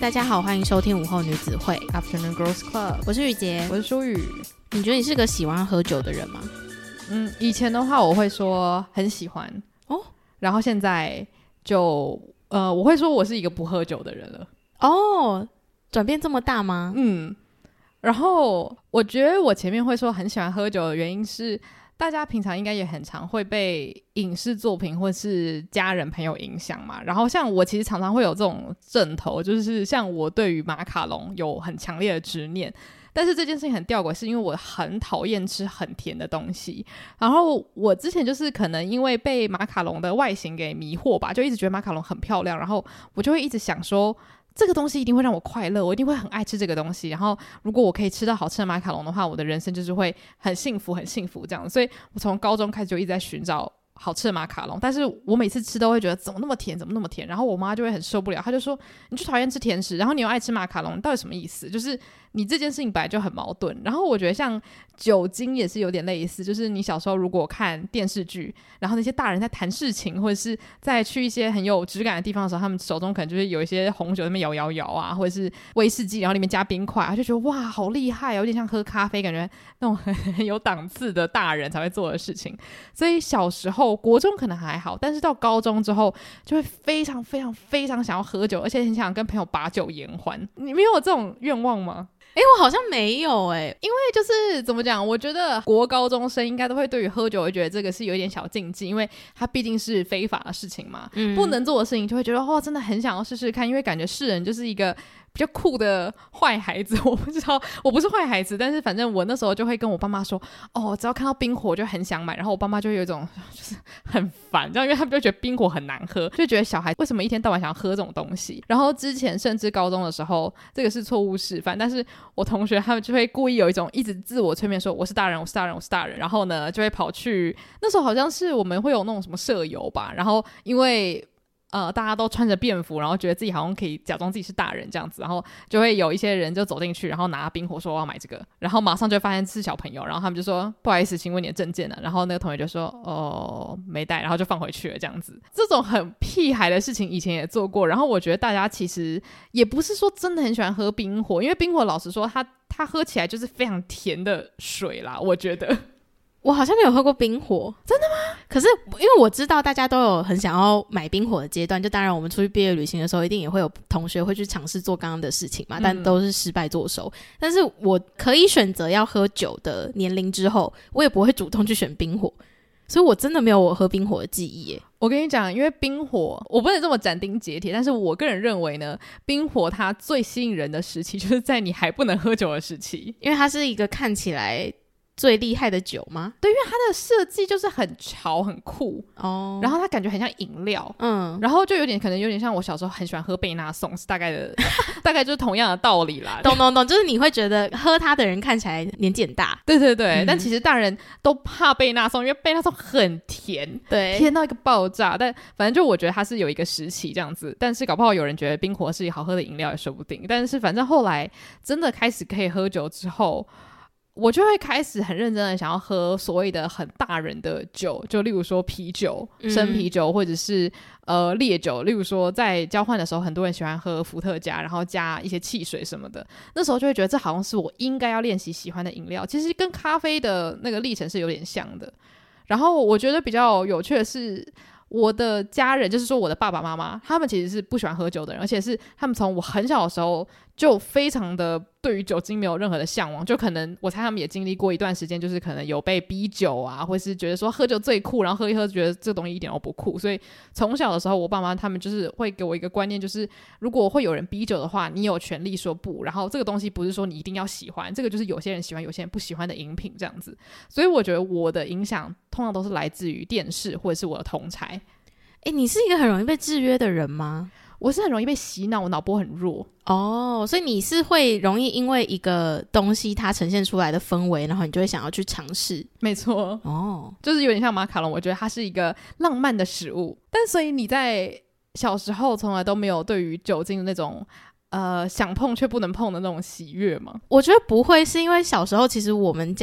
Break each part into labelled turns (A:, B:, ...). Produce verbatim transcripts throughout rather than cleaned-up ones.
A: 大家好，欢迎收听午后女子会
B: Afternoon Girls Club，
A: 我是雨洁，
B: 我是舒雨。
A: 你觉得你是个喜欢喝酒的人吗？
B: 嗯，以前的话我会说很喜欢哦，然后现在就呃，我会说我是一个不喝酒的人了。
A: 哦，转变这么大吗？
B: 嗯，然后我觉得我前面会说很喜欢喝酒的原因是，大家平常应该也很常会被影视作品或是家人朋友影响嘛，然后像我其实常常会有这种症头，就是像我对于马卡龙有很强烈的执念，但是这件事情很吊诡，是因为我很讨厌吃很甜的东西，然后我之前就是可能因为被马卡龙的外形给迷惑吧，就一直觉得马卡龙很漂亮，然后我就会一直想说这个东西一定会让我快乐，我一定会很爱吃这个东西，然后如果我可以吃到好吃的马卡龙的话，我的人生就是会很幸福很幸福这样，所以我从高中开始就一直在寻找好吃的马卡龙，但是我每次吃都会觉得怎么那么甜怎么那么甜，然后我妈就会很受不了，她就说你就讨厌吃甜食，然后你又爱吃马卡龙，到底什么意思？就是你这件事情本来就很矛盾。然后我觉得像酒精也是有点类似，就是你小时候如果看电视剧，然后那些大人在谈事情或者是在去一些很有质感的地方的时候，他们手中可能就是有一些红酒在那边摇摇摇啊，或者是威士忌然后里面加冰块，就觉得哇好厉害，有点像喝咖啡，感觉那种很有档次的大人才会做的事情。所以小时候国中可能还好，但是到高中之后就会非常非常非常想要喝酒，而且很想跟朋友把酒言欢。你没有这种愿望吗？
A: 诶，我好像没有诶，
B: 因为就是怎么讲，我觉得国高中生应该都会对于喝酒会觉得这个是有一点小禁忌，因为它毕竟是非法的事情嘛，嗯，不能做的事情就会觉得哦，真的很想要试试看，因为感觉世人就是一个比较酷的坏孩子，我不知道，我不是坏孩子，但是反正我那时候就会跟我爸妈说，哦，只要看到冰火就很想买，然后我爸妈就会有一种就是很烦，这样，因为他们就觉得冰火很难喝，就觉得小孩为什么一天到晚想要喝这种东西。然后之前甚至高中的时候，这个是错误示范，但是我同学他们就会故意有一种一直自我催眠说我是大人我是大人我是大人，然后呢就会跑去，那时候好像是我们会有那种什么社游吧，然后因为呃，大家都穿着便服，然后觉得自己好像可以假装自己是大人这样子，然后就会有一些人就走进去，然后拿冰火说我要买这个，然后马上就会发现是小朋友，然后他们就说不好意思请问你的证件呢，然后那个同学就说哦没带，然后就放回去了这样子。这种很屁孩的事情以前也做过，然后我觉得大家其实也不是说真的很喜欢喝冰火，因为冰火老实说它它喝起来就是非常甜的水啦，我觉得。
A: 我好像没有喝过冰火。
B: 真的吗？
A: 可是因为我知道大家都有很想要买冰火的阶段，就当然我们出去毕业旅行的时候一定也会有同学会去尝试做刚刚的事情嘛，但都是失败作收、嗯、但是我可以选择要喝酒的年龄之后，我也不会主动去选冰火，所以我真的没有我喝冰火的记忆耶。
B: 我跟你讲，因为冰火我不能这么斩钉截铁，但是我个人认为呢，冰火它最吸引人的时期就是在你还不能喝酒的时期，
A: 因为它是一个看起来最厉害的酒吗？
B: 对，因为它的设计就是很潮很酷哦，然后它感觉很像饮料，嗯，然后就有点可能有点像我小时候很喜欢喝贝纳颂，是大概的大概就是同样的道理啦。
A: 懂懂懂，就是你会觉得喝它的人看起来年纪很大，
B: 对对对、嗯、但其实大人都怕贝纳颂，因为贝纳颂很甜，对，甜到一个爆炸。但反正就我觉得它是有一个时期这样子，但是搞不好有人觉得冰火是好喝的饮料也说不定。但是反正后来真的开始可以喝酒之后，我就会开始很认真的想要喝所谓的很大人的酒，就例如说啤酒、生啤酒，或者是呃烈酒，例如说在交换的时候很多人喜欢喝伏特加，然后加一些汽水什么的，那时候就会觉得这好像是我应该要练习喜欢的饮料，其实跟咖啡的那个历程是有点像的。然后我觉得比较有趣的是，我的家人，就是说我的爸爸妈妈，他们其实是不喜欢喝酒的人，而且是他们从我很小的时候就非常的对于酒精没有任何的向往，就可能我猜他们也经历过一段时间，就是可能有被逼酒啊，或是觉得说喝酒最酷，然后喝一喝觉得这东西一点都不酷，所以从小的时候我爸妈他们就是会给我一个观念，就是如果会有人逼酒的话，你有权利说不，然后这个东西不是说你一定要喜欢，这个就是有些人喜欢有些人不喜欢的饮品这样子。所以我觉得我的影响通常都是来自于电视或者是我的同侪。
A: 欸，你是一个很容易被制约的人吗？
B: 我是很容易被洗脑，我脑波很弱
A: 哦，所以你是会容易因为一个东西它呈现出来的氛围，然后你就会想要去尝试。
B: 没错哦，就是有点像马卡龙，我觉得它是一个浪漫的食物，但所以你在小时候从来都没有对于酒精的那种呃想碰却不能碰的那种喜悦吗？
A: 我觉得不会，是因为小时候其实我们家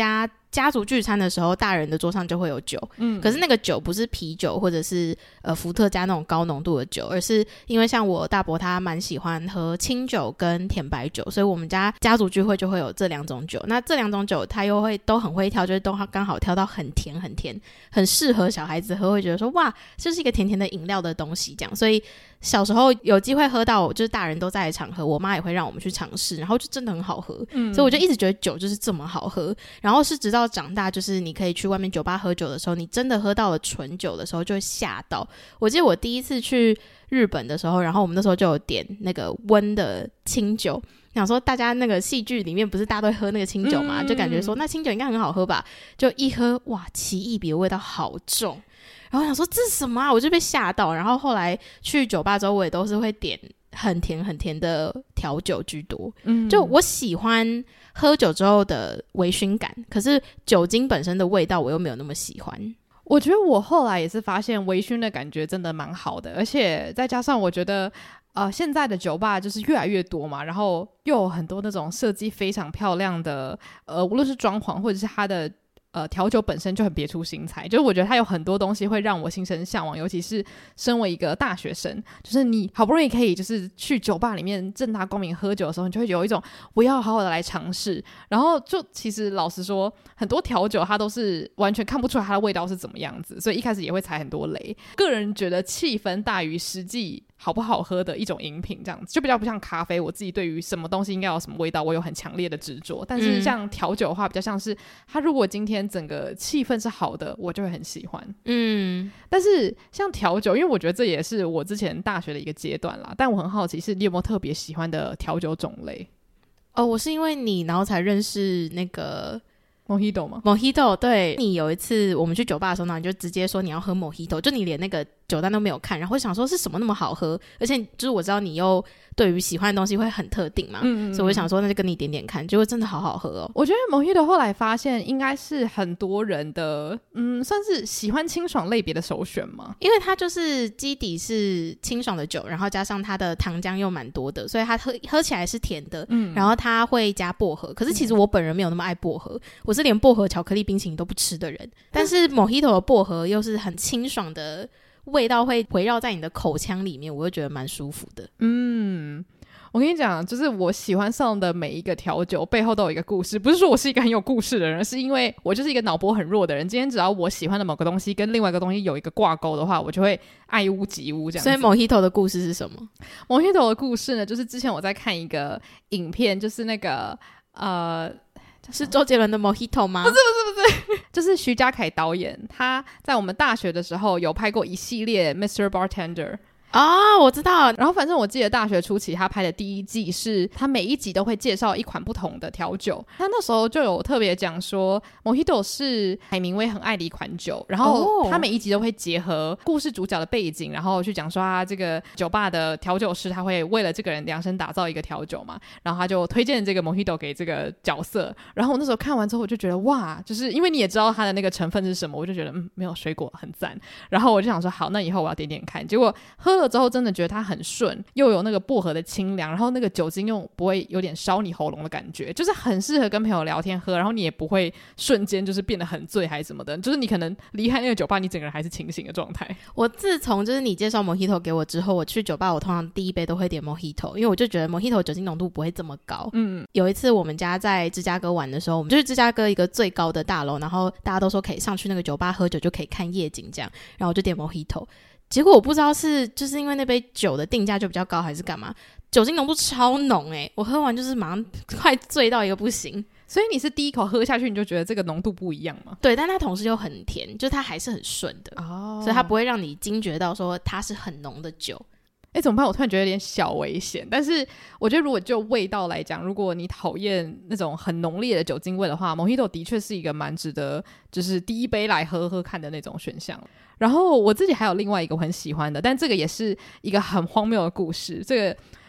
A: 家族聚餐的时候，大人的桌上就会有酒，嗯，可是那个酒不是啤酒或者是呃伏特加那种高浓度的酒，而是因为像我大伯他蛮喜欢喝清酒跟甜白酒，所以我们家家族聚会就会有这两种酒。那这两种酒他又会都很会挑，就是都刚好挑到很甜很甜，很适合小孩子喝，会觉得说哇，这是一个甜甜的饮料的东西这样。所以小时候有机会喝到，就是大人都在的场合，我妈也会让我们去尝试，然后就真的很好喝，嗯，所以我就一直觉得酒就是这么好喝。然后是直到长大，就是你可以去外面酒吧喝酒的时候，你真的喝到了纯酒的时候就会吓到。我记得我第一次去日本的时候，然后我们那时候就有点那个温的清酒，想说大家那个戏剧里面不是大家都会喝那个清酒嘛，嗯，就感觉说那清酒应该很好喝吧，就一喝哇，奇异笔的味道好重，然后想说这是什么啊，我就被吓到。然后后来去酒吧之后，我也都是会点很甜很甜的调酒居多，嗯，就我喜欢喝酒之后的微醺感，可是酒精本身的味道我又没有那么喜欢。
B: 我觉得我后来也是发现微醺的感觉真的蛮好的，而且再加上我觉得呃，现在的酒吧就是越来越多嘛，然后又有很多那种设计非常漂亮的呃，无论是装潢或者是它的呃，调酒本身就很别出心裁，就是我觉得它有很多东西会让我心生向往，尤其是身为一个大学生，就是你好不容易可以就是去酒吧里面正大光明喝酒的时候，你就会有一种我要好好的来尝试。然后就其实老实说，很多调酒它都是完全看不出来它的味道是怎么样子，所以一开始也会踩很多雷。个人觉得气氛大于实际好不好喝的一种饮品，这样子就比较不像咖啡，我自己对于什么东西应该有什么味道我有很强烈的执着，但是像调酒的话比较像是它如果今天整个气氛是好的我就会很喜欢。嗯，但是像调酒，因为我觉得这也是我之前大学的一个阶段啦，但我很好奇是你有没有特别喜欢的调酒种类？
A: 哦，我是因为你然后才认识那个
B: Mojito 吗？
A: Mojito， 对，你有一次我们去酒吧的时候，你就直接说你要喝 Mojito， 就你连那个酒单都没有看，然后想说是什么那么好喝，而且就是我知道你又对于喜欢的东西会很特定嘛，嗯嗯嗯，所以我想说那就跟你点点看，结果真的好好喝哦。
B: 我觉得 Mojito 后来发现应该是很多人的嗯，算是喜欢清爽类别的首选嘛，
A: 因为它就是基底是清爽的酒，然后加上它的糖浆又蛮多的，所以它喝喝起来是甜的，嗯，然后它会加薄荷，可是其实我本人没有那么爱薄荷，我是连薄荷巧克力冰淇淋都不吃的人，但是 Mojito 的薄荷又是很清爽的味道，会围绕在你的口腔里面，我会觉得蛮舒服的。
B: 嗯，我跟你讲，就是我喜欢上的每一个调酒背后都有一个故事，不是说我是一个很有故事的人，是因为我就是一个脑波很弱的人，今天只要我喜欢的某个东西跟另外一个东西有一个挂钩的话，我就会爱屋及乌这样子。
A: 所以 Mojito 的故事是什么？
B: Mojito 的故事呢，就是之前我在看一个影片，就是那个呃
A: 是周杰伦的 Mojito 吗？
B: 不是不是不是，就是徐嘉凯导演，他在我们大学的时候有拍过一系列 Mister Bartender。
A: 哦，我知道。
B: 然后反正我记得大学初期他拍的第一季是他每一集都会介绍一款不同的调酒，他那时候就有特别讲说 Mojito 是海明威很爱的一款酒，然后他每一集都会结合故事主角的背景，然后去讲说他这个酒吧的调酒师他会为了这个人量身打造一个调酒嘛，然后他就推荐这个 Mojito 给这个角色。然后我那时候看完之后我就觉得哇，就是因为你也知道他的那个成分是什么，我就觉得嗯，没有水果很赞，然后我就想说好，那以后我要点点看。结果喝了之后真的觉得它很顺，又有那个薄荷的清凉，然后那个酒精又不会有点烧你喉咙的感觉，就是很适合跟朋友聊天喝，然后你也不会瞬间就是变得很醉还是什么的，就是你可能离开那个酒吧你整个人还是清醒的状态。
A: 我自从就是你介绍 Mojito 给我之后，我去酒吧我通常第一杯都会点 Mojito， 因为我就觉得 Mojito 酒精浓度不会这么高。嗯，有一次我们家在芝加哥玩的时候，我们就是芝加哥一个最高的大楼，然后大家都说可以上去那个酒吧喝酒就可以看夜景这样，然后我就点 Mojito，结果我不知道是就是因为那杯酒的定价就比较高还是干嘛，酒精浓度超浓欸，我喝完就是马上快醉到一个不行。
B: 所以你是第一口喝下去你就觉得这个浓度不一样吗？
A: 对，但它同时又很甜，就是它还是很顺的哦，所以它不会让你惊觉到说它是很浓的酒。
B: 哎，怎么办？我突然觉得有点小危险。但是我觉得如果就味道来讲，如果你讨厌那种很浓烈的酒精味的话， Mojito 的确是一个蛮值得就是第一杯来喝喝看的那种选项。然后我自己还有另外一个我很喜欢的，但这个也是一个很荒谬的故事。这个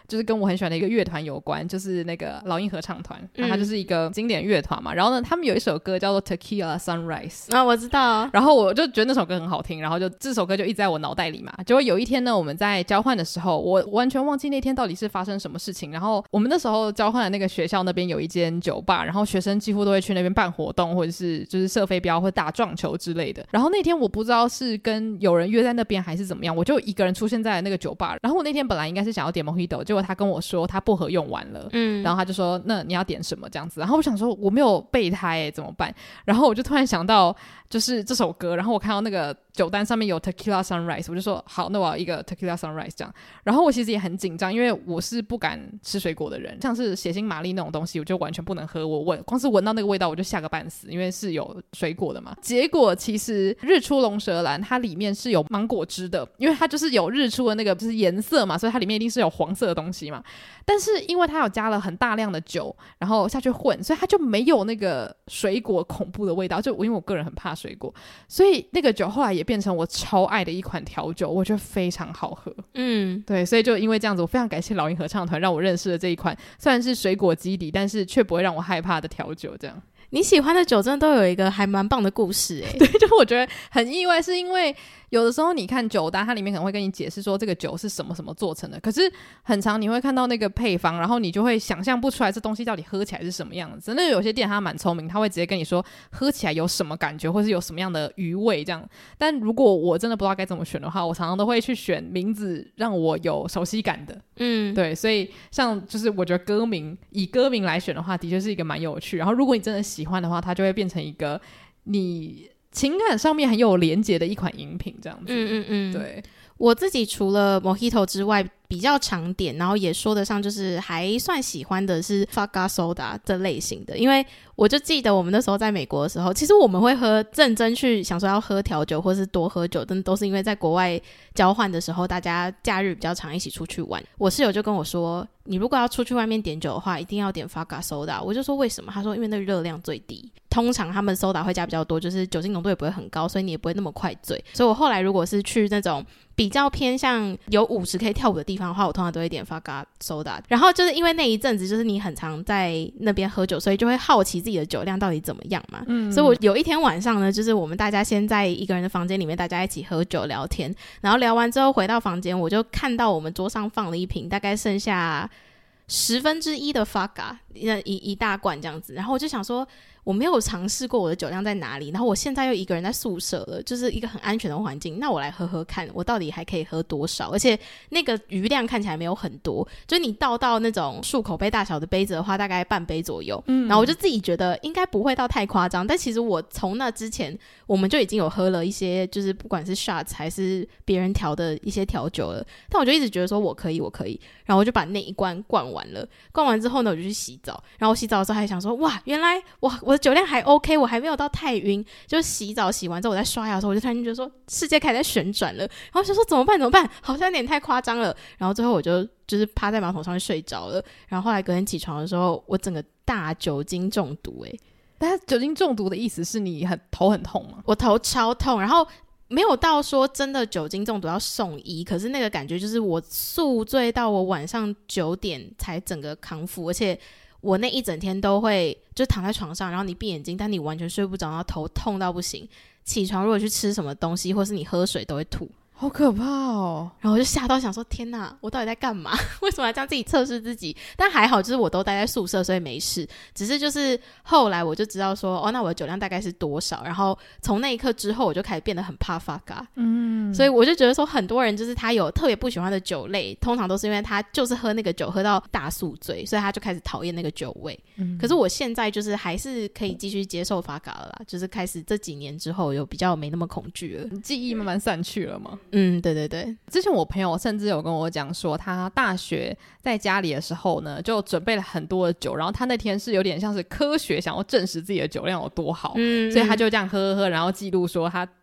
B: 就是跟我很喜欢的一个乐团有关，就是那个老鹰合唱团，然后它就是一个经典乐团嘛、嗯、然后呢他们有一首歌叫做 Tequila Sunrise
A: 啊、哦，我知道，
B: 然后我就觉得那首歌很好听，然后就这首歌就一直在我脑袋里嘛。结果有一天呢我们在交换的时候，我完全忘记那天到底是发生什么事情，然后我们那时候交换的那个学校那边有一间酒吧，然后学生几乎都会去那边办活动，或者是就是射飞镖或打撞球之类的。然后那天我不知道是跟有人约在那边还是怎么样，我就一个人出现在那个酒吧，然后我那天本来应该是想要点 Mojito， 结果他跟我说他薄荷用完了，嗯，然后他就说那你要点什么这样子，然后我想说我没有备胎耶怎么办，然后我就突然想到就是这首歌，然后我看到那个酒单上面有 Tequila Sunrise， 我就说好，那我要一个 Tequila Sunrise 这样。然后我其实也很紧张，因为我是不敢吃水果的人，像是血腥玛丽那种东西我就完全不能喝，我闻光是闻到那个味道我就吓个半死，因为是有水果的嘛。结果其实日出龙舌兰它里面是有芒果汁的，因为它就是有日出的那个就是颜色嘛，所以它里面一定是有黄色的东西嘛。但是因为它有加了很大量的酒然后下去混，所以它就没有那个水果恐怖的味道，就因为我个人很怕水果，所以那个酒后来也变成我超爱的一款调酒，我觉得非常好喝。嗯，对，所以就因为这样子我非常感谢老鹰合唱团让我认识了这一款虽然是水果基底但是却不会让我害怕的调酒。这样
A: 你喜欢的酒真的都有一个还蛮棒的故事耶。
B: 对，就我觉得很意外，是因为有的时候你看酒单它里面可能会跟你解释说这个酒是什么什么做成的，可是很常你会看到那个配方，然后你就会想象不出来这东西到底喝起来是什么样子。真的有些店它蛮聪明，它会直接跟你说喝起来有什么感觉或是有什么样的余味这样。但如果我真的不知道该怎么选的话，我常常都会去选名字让我有熟悉感的。嗯，对，所以像就是我觉得歌名以歌名来选的话的确是一个蛮有趣，然后如果你真的喜欢的话它就会变成一个你情感上面很有连结的一款饮品这样子。嗯嗯嗯，对，
A: 我自己除了 Mojito 之外比较常点，然后也说得上就是还算喜欢的是 Vodka Soda 这类型的。因为我就记得我们那时候在美国的时候，其实我们会喝认真去想说要喝调酒或是多喝酒，但都是因为在国外交换的时候大家假日比较常一起出去玩。我室友就跟我说你如果要出去外面点酒的话一定要点 Vodka Soda， 我就说为什么？他说因为那个热量最低，通常他们 soda 会加比较多，就是酒精浓度也不会很高，所以你也不会那么快醉。所以我后来如果是去那种比较偏向有舞池可以跳舞的地方的话，我通常都会点 Vodka Soda。 然后就是因为那一阵子就是你很常在那边喝酒，所以就会好奇自己的酒量到底怎么样嘛。嗯，所以我有一天晚上呢，就是我们大家先在一个人的房间里面大家一起喝酒聊天，然后聊完之后回到房间，我就看到我们桌上放了一瓶大概剩下十分之一的 Vodka 一, 一大罐这样子，然后我就想说我没有尝试过我的酒量在哪里，然后我现在又一个人在宿舍了，就是一个很安全的环境，那我来喝喝看我到底还可以喝多少。而且那个余量看起来没有很多，就是你倒到那种漱口杯大小的杯子的话大概半杯左右、嗯、然后我就自己觉得应该不会到太夸张，但其实我从那之前我们就已经有喝了一些就是不管是 shots 还是别人调的一些调酒了，但我就一直觉得说我可以我可以，然后我就把那一罐灌完了。灌完之后呢我就去洗澡，然后我洗澡的时候还想说哇原来我我的酒量还 OK， 我还没有到太晕。就洗澡洗完之后我在刷牙的时候我就突然觉得说世界开始在旋转了，然后我就说怎么办怎么办，好像有点太夸张了。然后最后我就就是趴在马桶上面睡着了，然后后来隔天起床的时候我整个大酒精中毒。欸，
B: 但酒精中毒的意思是你很头很痛吗？
A: 我头超痛，然后没有到说真的酒精中毒要送医，可是那个感觉就是我宿醉到我晚上九点才整个康复，而且我那一整天都会就躺在床上，然后你闭眼睛但你完全睡不着，然后头痛到不行，起床如果去吃什么东西或是你喝水都会吐，
B: 好可怕哦。
A: 然后我就吓到想说天哪我到底在干嘛为什么要这样自己测试自己。但还好就是我都待在宿舍所以没事，只是就是后来我就知道说哦那我的酒量大概是多少，然后从那一刻之后我就开始变得很怕 Vodka。 嗯，所以我就觉得说很多人就是他有特别不喜欢的酒类，通常都是因为他就是喝那个酒喝到大宿醉，所以他就开始讨厌那个酒味。嗯，可是我现在就是还是可以继续接受 Vodka 了啦，就是开始这几年之后有比较没那么恐惧了，
B: 记忆慢慢散去了吗？
A: 嗯，对对对。
B: 之前我朋友甚至有跟我讲说他大学在家里的时候呢就准备了很多的酒，然后他那天是有点像是科学想要证实自己的酒量有多好。嗯，所以他就这样喝喝喝，然后记录说他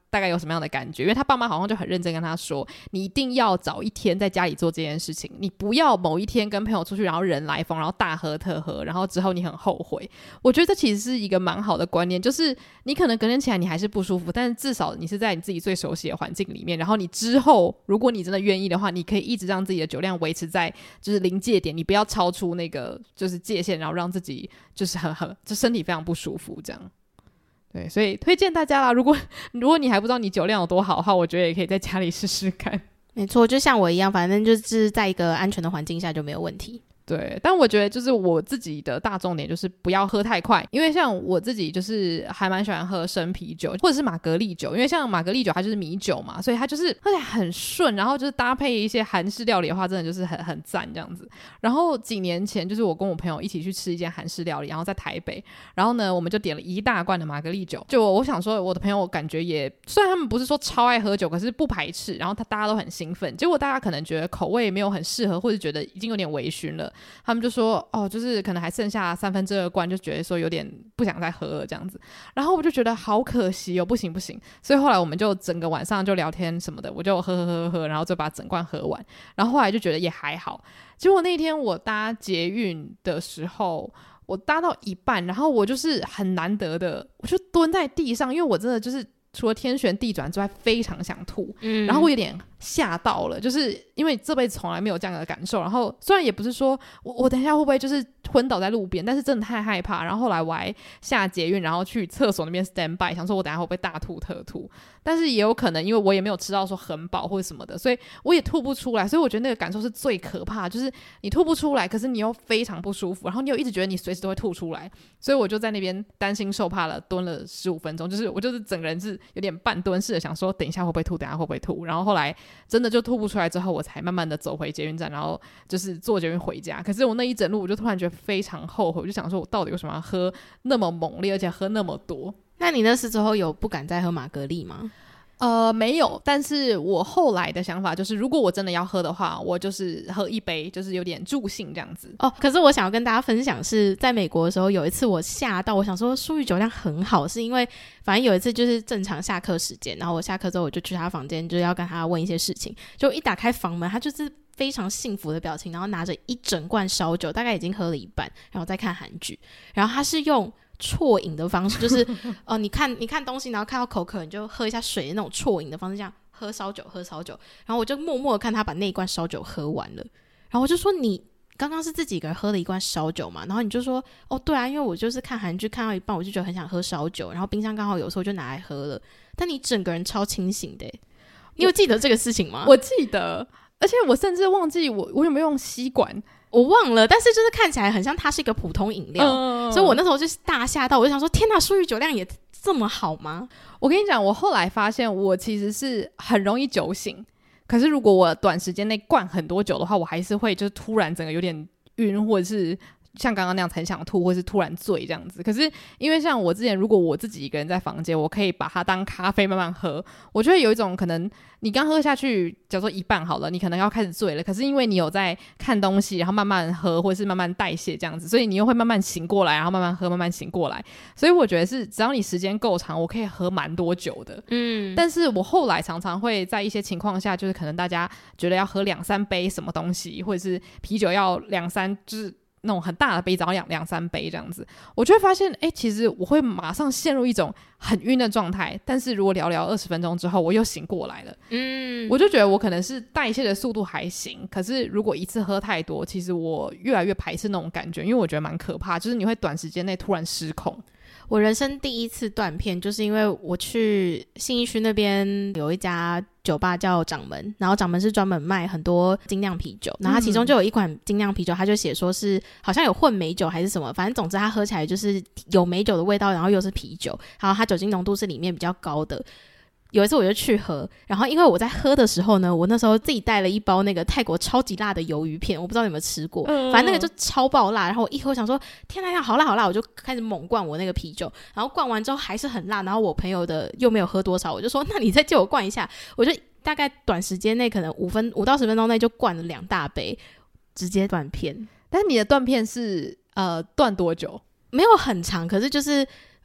B: 大概有什么样的感觉，因为他爸妈好像就很认真跟他说，你一定要找一天在家里做这件事情，你不要某一天跟朋友出去然后人来疯，然后大喝特喝，然后之后你很后悔。我觉得这其实是一个蛮好的观念，就是你可能隔天起来你还是不舒服，但是至少你是在你自己最熟悉的环境里面，然后你之后如果你真的愿意的话，你可以一直让自己的酒量维持在就是临界点，你不要超出那个就是界限，然后让自己就是很很就身体非常不舒服这样。对，所以推荐大家啦，如果如果你还不知道你酒量有多好的话，我觉得也可以在家里试试看。
A: 没错，就像我一样，反正就是在一个安全的环境下就没有问题。
B: 对，但我觉得就是我自己的大重点就是不要喝太快，因为像我自己就是还蛮喜欢喝生啤酒或者是玛格丽酒，因为像玛格丽酒它就是米酒嘛，所以它就是喝起来很顺，然后就是搭配一些韩式料理的话真的就是很很赞这样子。然后几年前就是我跟我朋友一起去吃一间韩式料理，然后在台北，然后呢我们就点了一大罐的玛格丽酒，就我想说我的朋友感觉也虽然他们不是说超爱喝酒，可是不排斥，然后他大家都很兴奋，结果大家可能觉得口味没有很适合，或者觉得已经有点微醺了，他们就说哦，就是可能还剩下三分之二罐，就觉得说有点不想再喝了这样子。然后我就觉得好可惜哦，不行不行。所以后来我们就整个晚上就聊天什么的，我就喝喝喝喝，然后就把整罐喝完。然后后来就觉得也还好。结果那天我搭捷运的时候，我搭到一半，然后我就是很难得的，我就蹲在地上，因为我真的就是除了天旋地转之外非常想吐、嗯、然后我有点吓到了，就是因为这辈子从来没有这样的感受。然后虽然也不是说我我等一下会不会就是昏倒在路边，但是真的太害怕。然后后来我还下捷运，然后去厕所那边 stand by， 想说我等一下会不会大吐特吐，但是也有可能因为我也没有吃到说很饱或者什么的，所以我也吐不出来。所以我觉得那个感受是最可怕的，就是你吐不出来，可是你又非常不舒服，然后你又一直觉得你随时都会吐出来。所以我就在那边担心受怕了，蹲了十五分钟，就是我就是整个人是有点半蹲式的，想说等一下会不会吐，等一下会不会吐。然后后来真的就吐不出来之后，我才慢慢的走回捷运站，然后就是坐捷运回家。可是我那一整路我就突然觉得非常后悔，我就想说我到底为什么要喝那么猛烈，而且喝那么多。
A: 那你那时之后有不敢再喝玛格丽吗？
B: 呃，没有，但是我后来的想法就是，如果我真的要喝的话，我就是喝一杯，就是有点助兴这样子。
A: 哦，可是我想要跟大家分享是在美国的时候，有一次我吓到，我想说舒玉酒量很好，是因为反正有一次就是正常下课时间，然后我下课之后我就去他房间，就是要跟他问一些事情，就一打开房门，他就是非常幸福的表情，然后拿着一整罐烧酒，大概已经喝了一半，然后再看韩剧，然后他是用啜饮的方式，就是呃，你看你看东西，然后看到口渴，你就喝一下水的那种啜饮的方式，这样喝烧酒喝烧酒。然后我就默默的看他把那一罐烧酒喝完了，然后我就说你刚刚是自己一个人喝了一罐烧酒嘛？然后你就说哦对啊，因为我就是看韩剧看到一半，我就觉得很想喝烧酒，然后冰箱刚好有时候就拿来喝了。但你整个人超清醒的耶，你有记得这个事情吗？
B: 我记得，而且我甚至忘记我我有没有用吸管。
A: 我忘了，但是就是看起来很像它是一个普通饮料、嗯、所以我那时候就是大吓到，我就想说天哪，舒玉酒量也这么好吗？
B: 我跟你讲，我后来发现我其实是很容易酒醒，可是如果我短时间内灌很多酒的话，我还是会就是突然整个有点晕，或者是像刚刚那样很想吐，或是突然醉这样子。可是因为像我之前如果我自己一个人在房间，我可以把它当咖啡慢慢喝，我觉得有一种可能你刚喝下去假如说一半好了，你可能要开始醉了，可是因为你有在看东西，然后慢慢喝或是慢慢代谢这样子，所以你又会慢慢醒过来，然后慢慢喝慢慢醒过来。所以我觉得是只要你时间够长，我可以喝蛮多酒的。嗯，但是我后来常常会在一些情况下，就是可能大家觉得要喝两三杯什么东西，或者是啤酒要两三就是那种很大的杯子，然后两两三杯这样子，我就会发现哎、欸，其实我会马上陷入一种很晕的状态，但是如果聊聊二十分钟之后我又醒过来了。嗯，我就觉得我可能是代谢的速度还行，可是如果一次喝太多，其实我越来越排斥那种感觉，因为我觉得蛮可怕，就是你会短时间内突然失控。
A: 我人生第一次断片就是因为我去信义区那边有一家酒吧叫掌门，然后掌门是专门卖很多精酿啤酒，然后它其中就有一款精酿啤酒，它就写说是好像有混美酒还是什么，反正总之它喝起来就是有美酒的味道，然后又是啤酒，然后它酒精浓度是里面比较高的。有一次我就去喝，然后因为我在喝的时候呢，我那时候自己带了一包那个泰国超级辣的鱿鱼片，我不知道你有没有吃过、嗯、反正那个就超爆辣，然后我一喝想说天哪，好辣好辣，我就开始猛灌我那个啤酒，然后灌完之后还是很辣，然后我朋友的又没有喝多少，我就说那你再借我灌一下，我就大概短时间内可能五分五到十分钟内就灌了两大杯，直接断片。
B: 但是你的断片是呃断多久？
A: 没有很长，可是就是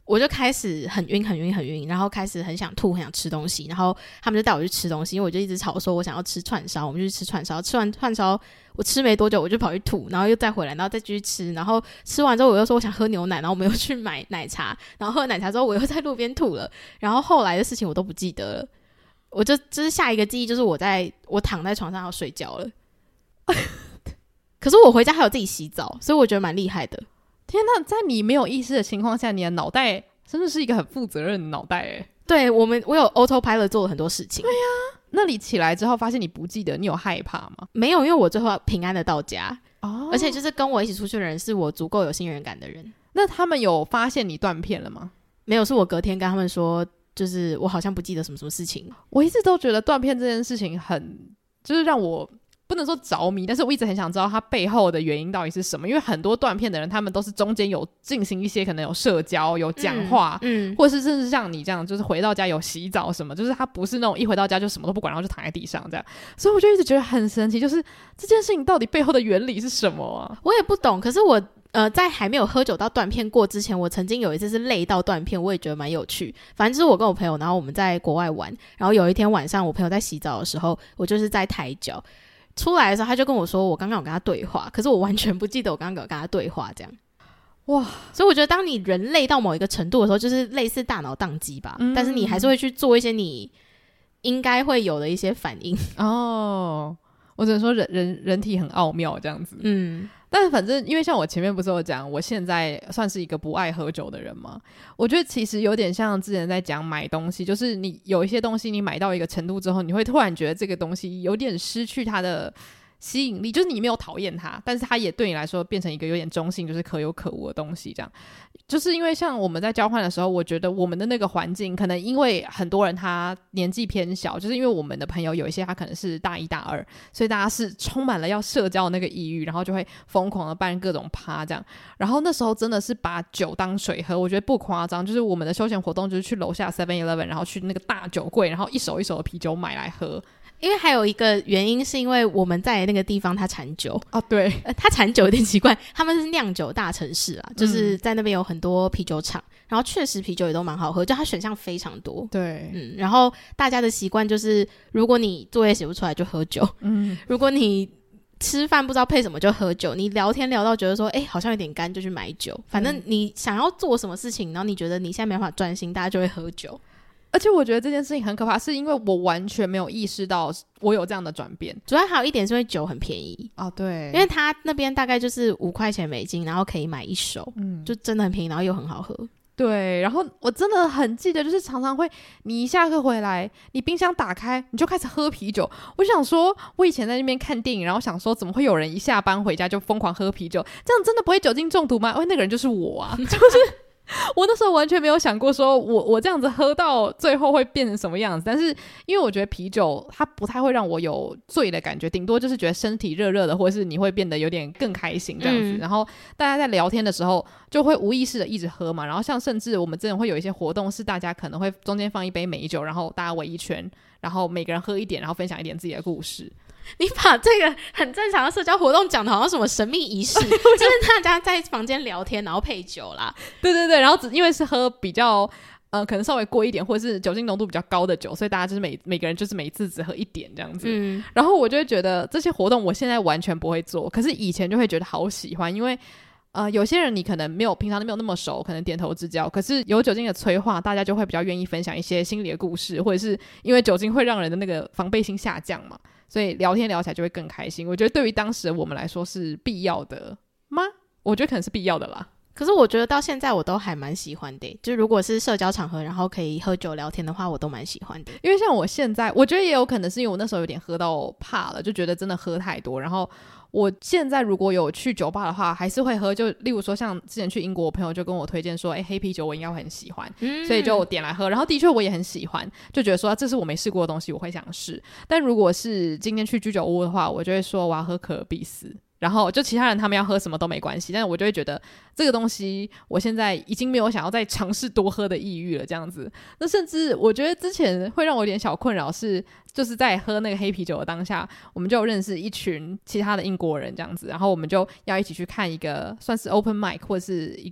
A: 我就开始很晕很晕很晕，然后开始很想吐很想吃东西，然后他们就带我去吃东西，因为我就一直吵说我想要吃串烧，我们就去吃串烧，吃完串烧我吃没多久我就跑去吐，然后又再回来，然后再继续吃，然后吃完之后我又说我想喝牛奶，然后我们又去买奶茶，然后喝奶茶之后我又在路边吐了，然后后来的事情我都不记得了，我就就是下一个记忆就是我在我躺在床上要睡觉了可是我回家还有自己洗澡，所以我觉得蛮厉害的。
B: 天哪，在你没有意识的情况下，你的脑袋真的是一个很负责任的脑袋耶。
A: 对，我们我有 autopilot 做了很多事情。
B: 对呀、啊，那你起来之后发现你不记得，你有害怕吗？
A: 没有，因为我最后平安的到家、
B: 哦、
A: 而且就是跟我一起出去的人是我足够有信任感的人。
B: 那他们有发现你断片了吗？
A: 没有，是我隔天跟他们说，就是我好像不记得什么什么事情。
B: 我一直都觉得断片这件事情很就是让我不能说着迷，但是我一直很想知道它背后的原因到底是什么，因为很多断片的人他们都是中间有进行一些可能有社交有讲话、嗯嗯、或是甚至像你这样就是回到家有洗澡什么，就是他不是那种一回到家就什么都不管然后就躺在地上这样，所以我就一直觉得很神奇，就是这件事情到底背后的原理是什么啊？
A: 我也不懂，可是我呃，在还没有喝酒到断片过之前，我曾经有一次是累到断片，我也觉得蛮有趣。反正就是我跟我朋友，然后我们在国外玩，然后有一天晚上我朋友在洗澡的时候，我就是在抬脚出来的时候，他就跟我说我刚刚有跟他对话，可是我完全不记得我刚刚有跟他对话这样。哇，所以我觉得当你人累到某一个程度的时候，就是类似大脑宕机吧、嗯、但是你还是会去做一些你应该会有的一些反应。
B: 哦，我只能说人人人体很奥妙这样子。嗯，但反正因为像我前面不是有讲我现在算是一个不爱喝酒的人嘛，我觉得其实有点像之前在讲买东西，就是你有一些东西你买到一个程度之后，你会突然觉得这个东西有点失去它的吸引力，就是你没有讨厌它，但是它也对你来说变成一个有点中性，就是可有可无的东西这样。就是因为像我们在交换的时候，我觉得我们的那个环境可能因为很多人他年纪偏小，就是因为我们的朋友有一些他可能是大一大二，所以大家是充满了要社交的那个意欲，然后就会疯狂的办各种趴这样。然后那时候真的是把酒当水喝，我觉得不夸张，就是我们的休闲活动就是去楼下 seven eleven 然后去那个大酒柜，然后一手一手的啤酒买来喝。
A: 因为还有一个原因是因为我们在那个地方它产酒
B: 啊，对、
A: 呃、它产酒有点奇怪，他们是酿酒大城市啊，就是在那边有很多啤酒厂、嗯、然后确实啤酒也都蛮好喝，就它选项非常多。
B: 对，
A: 嗯，然后大家的习惯就是如果你作业写不出来就喝酒，嗯，如果你吃饭不知道配什么就喝酒，你聊天聊到觉得说哎好像有点干就去买酒，反正你想要做什么事情，然后你觉得你现在没办法专心，大家就会喝酒。
B: 而且我觉得这件事情很可怕，是因为我完全没有意识到我有这样的转变。
A: 主要还有一点是因为酒很便宜
B: 哦，对，
A: 因为他那边大概就是五块钱美金，然后可以买一手，嗯，就真的很便宜，然后又很好喝。
B: 对，然后我真的很记得，就是常常会你一下课回来，你冰箱打开，你就开始喝啤酒。我想说，我以前在那边看电影，然后想说，怎么会有人一下班回家就疯狂喝啤酒？这样真的不会酒精中毒吗？因为那个人就是我啊，就是。我那时候完全没有想过说我我这样子喝到最后会变成什么样子，但是因为我觉得啤酒它不太会让我有醉的感觉，顶多就是觉得身体热热的，或者是你会变得有点更开心这样子、嗯、然后大家在聊天的时候就会无意识的一直喝嘛，然后像甚至我们之前会有一些活动是大家可能会中间放一杯美酒，然后大家围一圈，然后每个人喝一点，然后分享一点自己的故事。
A: 你把这个很正常的社交活动讲的好像什么神秘仪式就是大家在房间聊天然后配酒啦。
B: 对对对，然后只因为是喝比较呃可能稍微贵一点或者是酒精浓度比较高的酒，所以大家就是每每个人就是每次只喝一点这样子、嗯、然后我就会觉得这些活动我现在完全不会做，可是以前就会觉得好喜欢，因为呃，有些人你可能没有平常都没有那么熟，可能点头之交，可是有酒精的催化，大家就会比较愿意分享一些心理的故事，或者是因为酒精会让人的那个防备心下降嘛，所以聊天聊起来就会更开心。我觉得对于当时的我们来说是必要的吗？我觉得可能是必要的啦。
A: 可是我觉得到现在我都还蛮喜欢的，就如果是社交场合然后可以喝酒聊天的话我都蛮喜欢的。
B: 因为像我现在我觉得也有可能是因为我那时候有点喝到怕了，就觉得真的喝太多，然后我现在如果有去酒吧的话还是会喝，就例如说像之前去英国我朋友就跟我推荐说哎、欸，黑啤酒我应该会很喜欢、嗯、所以就点来喝，然后的确我也很喜欢，就觉得说这是我没试过的东西我会想试。但如果是今天去居酒屋的话，我就会说我要喝可尔必斯，然后就其他人他们要喝什么都没关系，但是我就会觉得这个东西我现在已经没有想要再尝试多喝的意欲了这样子。那甚至我觉得之前会让我有点小困扰是就是在喝那个黑啤酒的当下，我们就有认识一群其他的英国人这样子，然后我们就要一起去看一个算是 open mic 或是一个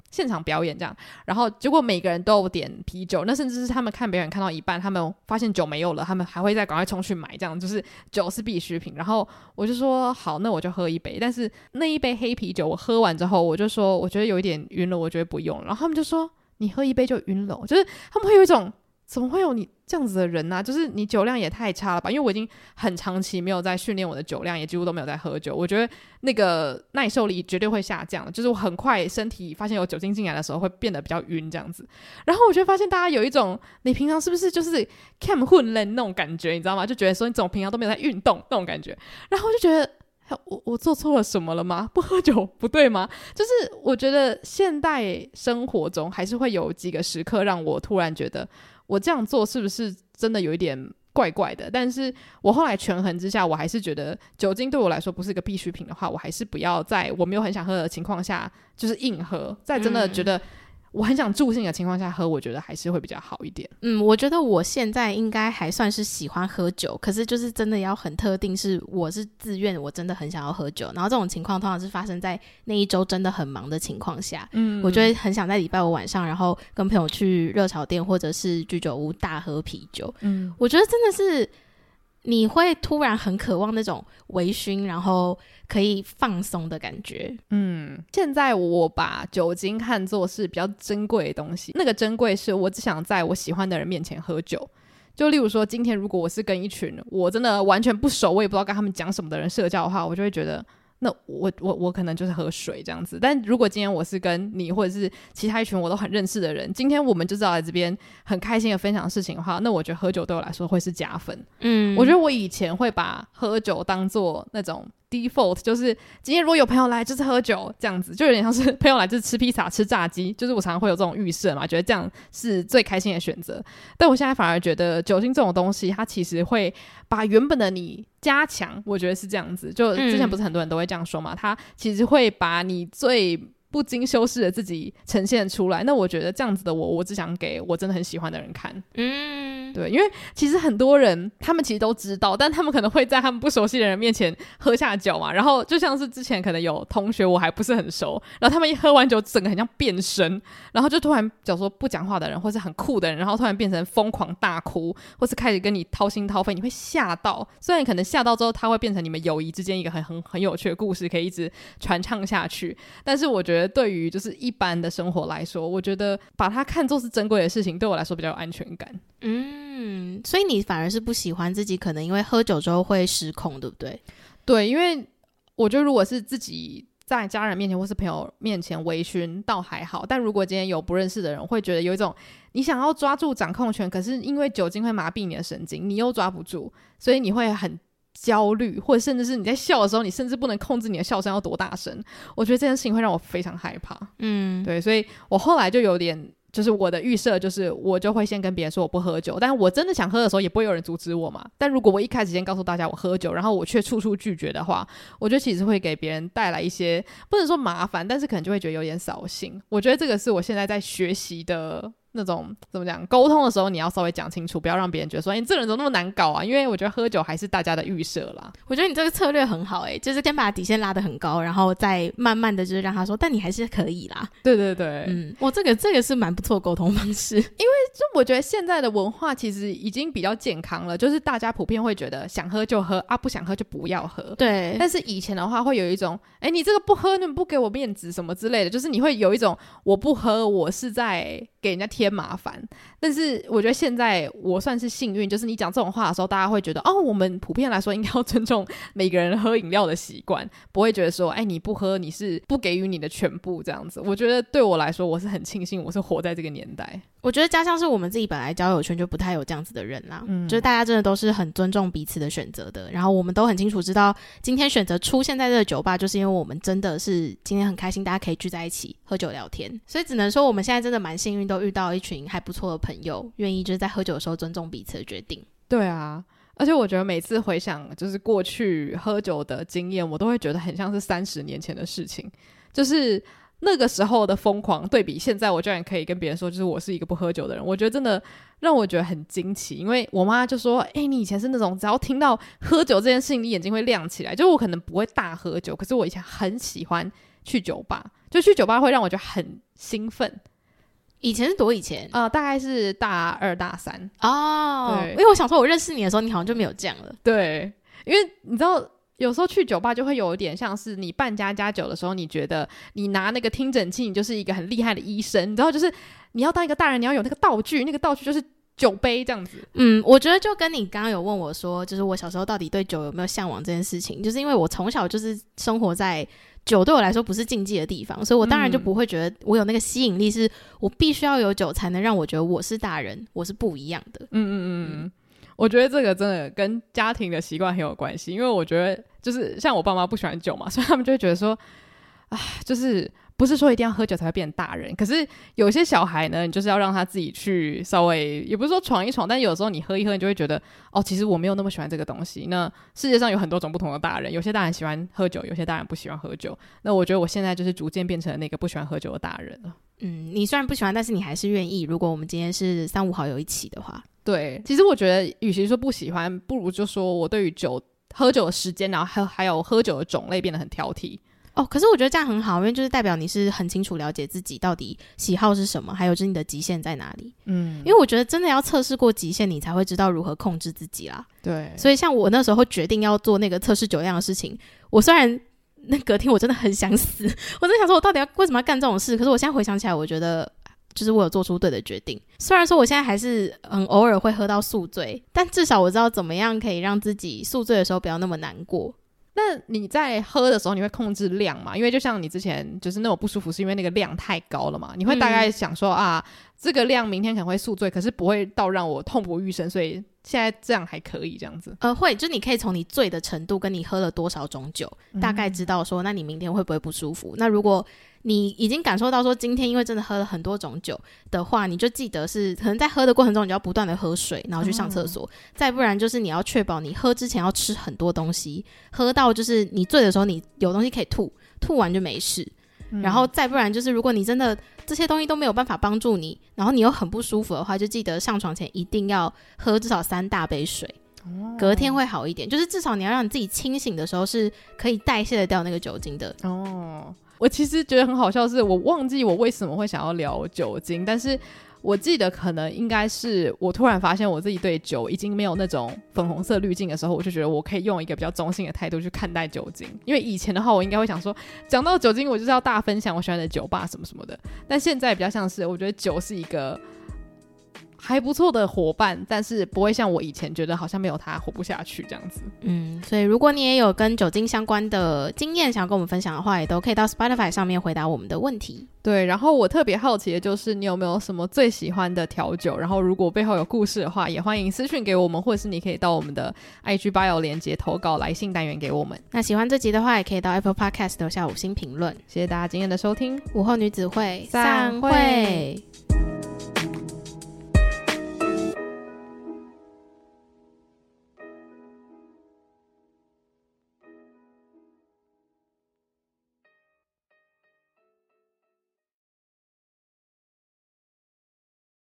B: 现场表演这样，然后结果每个人都有点啤酒，那甚至是他们看表演看到一半，他们发现酒没有了，他们还会再赶快冲去买，这样就是酒是必需品。然后我就说好，那我就喝一杯，但是那一杯黑啤酒我喝完之后，我就说我觉得有一点晕了，我觉得不用了。然后他们就说你喝一杯就晕了，就是他们会有一种怎么会有你这样子的人啊，就是你酒量也太差了吧。因为我已经很长期没有在训练我的酒量，也几乎都没有在喝酒，我觉得那个耐受力绝对会下降，就是我很快身体发现有酒精进来的时候会变得比较晕这样子。然后我就发现大家有一种你平常是不是就是 cam 混人那种感觉，你知道吗？就觉得说你怎么平常都没有在运动那种感觉。然后我就觉得我我做错了什么了吗？不喝酒不对吗？就是我觉得现代生活中还是会有几个时刻让我突然觉得我这样做是不是真的有一点怪怪的。但是我后来权衡之下，我还是觉得酒精对我来说不是一个必需品的话，我还是不要在我没有很想喝的情况下就是硬喝，在真的觉得我很想助兴的情况下喝，我觉得还是会比较好一点。
A: 嗯，我觉得我现在应该还算是喜欢喝酒，可是就是真的要很特定，是我是自愿，我真的很想要喝酒，然后这种情况通常是发生在那一周真的很忙的情况下。嗯，我就会很想在礼拜五晚上，然后跟朋友去热炒店或者是居酒屋大喝啤酒。嗯，我觉得真的是你会突然很渴望那种微醺然后可以放松的感觉。
B: 嗯，现在我把酒精看作是比较珍贵的东西，那个珍贵是我只想在我喜欢的人面前喝酒。就例如说今天如果我是跟一群我真的完全不熟，我也不知道跟他们讲什么的人社交的话，我就会觉得那我我我可能就是喝水这样子。但如果今天我是跟你或者是其他一群我都很认识的人，今天我们就知道在这边很开心的分享事情的话，那我觉得喝酒对我来说会是加分。嗯，我觉得我以前会把喝酒当做那种default， 就是今天如果有朋友来就是喝酒这样子，就有点像是朋友来就是吃披萨吃炸鸡，就是我常常会有这种预设嘛，觉得这样是最开心的选择。但我现在反而觉得酒精这种东西它其实会把原本的你加强，我觉得是这样子。就之前不是很多人都会这样说嘛，它其实会把你最不经修饰的自己呈现出来。那我觉得这样子的我我只想给我真的很喜欢的人看。嗯，对，因为其实很多人他们其实都知道，但他们可能会在他们不熟悉的人面前喝下酒嘛，然后就像是之前可能有同学我还不是很熟，然后他们一喝完酒整个很像变身，然后就突然假如说不讲话的人或是很酷的人，然后突然变成疯狂大哭，或是开始跟你掏心掏肺，你会吓到。虽然可能吓到之后他会变成你们友谊之间一个很很很有趣的故事，可以一直传唱下去，但是我觉得对于就是一般的生活来说，我觉得把它看作是珍贵的事情对我来说比较有安全感。
A: 嗯，所以你反而是不喜欢自己可能因为喝酒之后会失控，对不对？
B: 对，因为我觉得如果是自己在家人面前或是朋友面前微醺倒还好，但如果今天有不认识的人，会觉得有一种你想要抓住掌控权，可是因为酒精会麻痹你的神经，你又抓不住，所以你会很焦虑，或者甚至是你在笑的时候你甚至不能控制你的笑声要多大声。我觉得这件事情会让我非常害怕。嗯，对，所以我后来就有点就是我的预设就是我就会先跟别人说我不喝酒，但我真的想喝的时候也不会有人阻止我嘛。但如果我一开始先告诉大家我喝酒，然后我却处处拒绝的话，我觉得其实会给别人带来一些不能说麻烦，但是可能就会觉得有点扫兴。我觉得这个是我现在在学习的那种怎么讲，沟通的时候你要稍微讲清楚，不要让别人觉得说哎，你这个人怎么那么难搞啊。因为我觉得喝酒还是大家的预设啦。
A: 我觉得你这个策略很好，欸，就是先把底线拉得很高，然后再慢慢的就是让他说但你还是可以啦。
B: 对对对，
A: 嗯，我这个这个是蛮不错的沟通方式。因为
B: 就我觉得现在的文化其实已经比较健康了，就是大家普遍会觉得想喝就喝啊，不想喝就不要喝。
A: 对，
B: 但是以前的话会有一种哎，你这个不喝你不给我面子什么之类的，就是你会有一种我不喝我是在给人家添麻烦。但是我觉得现在我算是幸运，就是你讲这种话的时候大家会觉得哦，我们普遍来说应该要尊重每个人喝饮料的习惯，不会觉得说哎，你不喝你是不给予你的全部这样子。我觉得对我来说我是很庆幸我是活在这个年代。
A: 我觉得加上是我们自己本来交友圈就不太有这样子的人啦，嗯，就是大家真的都是很尊重彼此的选择的，然后我们都很清楚知道今天选择出现在这个酒吧就是因为我们真的是今天很开心大家可以聚在一起喝酒聊天，所以只能说我们现在真的蛮幸运都遇到一群还不错的朋友，愿意就是在喝酒的时候尊重彼此的决定。
B: 对啊，而且我觉得每次回想就是过去喝酒的经验，我都会觉得很像是三十年前的事情，就是那个时候的疯狂对比现在我居然可以跟别人说就是我是一个不喝酒的人，我觉得真的让我觉得很惊奇。因为我妈就说哎、欸，你以前是那种只要听到喝酒这件事情你眼睛会亮起来，就我可能不会大喝酒，可是我以前很喜欢去酒吧，就去酒吧会让我觉得很兴奋。
A: 以前是多以前？
B: 呃，大概是大二大三
A: 哦。对，因为我想说我认识你的时候你好像就没有这样了。
B: 对，因为你知道有时候去酒吧就会有一点像是你办家家酒的时候，你觉得你拿那个听诊器你就是一个很厉害的医生，你知道就是你要当一个大人你要有那个道具，那个道具就是酒杯这样子。
A: 嗯，我觉得就跟你刚刚有问我说就是我小时候到底对酒有没有向往这件事情，就是因为我从小就是生活在酒对我来说不是禁忌的地方，所以我当然就不会觉得我有那个吸引力是我必须要有酒才能让我觉得我是大人，我是不一样的。
B: 嗯嗯嗯嗯，我觉得这个真的跟家庭的习惯很有关系，因为我觉得就是像我爸妈不喜欢酒嘛，所以他们就会觉得说啊，就是不是说一定要喝酒才会变大人，可是有些小孩呢你就是要让他自己去稍微也不是说闯一闯，但有时候你喝一喝你就会觉得哦，其实我没有那么喜欢这个东西。那世界上有很多种不同的大人，有些大人喜欢喝酒，有些大人不喜欢喝酒，那我觉得我现在就是逐渐变成了那个不喜欢喝酒的大人了。
A: 嗯，你虽然不喜欢但是你还是愿意，如果我们今天是三五好友一起的话。
B: 对，其实我觉得与其说不喜欢，不如就说我对于酒喝酒的时间然后还有还有喝酒的种类变得很挑剔。
A: 哦，可是我觉得这样很好，因为就是代表你是很清楚了解自己到底喜好是什么，还有就是你的极限在哪里。嗯，因为我觉得真的要测试过极限你才会知道如何控制自己啦。
B: 对，
A: 所以像我那时候决定要做那个测试酒量的事情，我虽然那隔天我真的很想死，我真的想说我到底要为什么要干这种事，可是我现在回想起来我觉得就是我有做出对的决定。虽然说我现在还是很偶尔会喝到宿醉，但至少我知道怎么样可以让自己宿醉的时候不要那么难过。
B: 那你在喝的时候你会控制量吗？因为就像你之前就是那种不舒服是因为那个量太高了嘛，你会大概想说、嗯、啊这个量明天可能会宿醉，可是不会到让我痛不欲生，所以现在这样还可以这样子。
A: 呃，会，就是你可以从你醉的程度跟你喝了多少种酒、嗯、大概知道说那你明天会不会不舒服。那如果你已经感受到说今天因为真的喝了很多种酒的话，你就记得是可能在喝的过程中你就要不断的喝水然后去上厕所、哦、再不然就是你要确保你喝之前要吃很多东西，喝到就是你醉的时候你有东西可以吐，吐完就没事、嗯、然后再不然就是如果你真的这些东西都没有办法帮助你，然后你又很不舒服的话，就记得上床前一定要喝至少三大杯水、哦、隔天会好一点，就是至少你要让你自己清醒的时候是可以代谢得掉那个酒精的。
B: 哦，我其实觉得很好笑是我忘记我为什么会想要聊酒精，但是我记得可能应该是我突然发现我自己对酒已经没有那种粉红色滤镜的时候，我就觉得我可以用一个比较中性的态度去看待酒精。因为以前的话我应该会想说讲到酒精我就是要大分享我喜欢的酒吧什么什么的，但现在比较像是我觉得酒是一个还不错的伙伴，但是不会像我以前觉得好像没有它活不下去这样子。
A: 嗯，所以如果你也有跟酒精相关的经验想要跟我们分享的话，也都可以到 Spotify 上面回答我们的问题。
B: 对，然后我特别好奇的就是你有没有什么最喜欢的调酒，然后如果背后有故事的话也欢迎私讯给我们，或者是你可以到我们的 I G bio 连结投稿来信单元给我们。
A: 那喜欢这集的话也可以到 Apple Podcast 留下五星评论。
B: 谢谢大家今天的收听，
A: 午后女子会
B: 散会。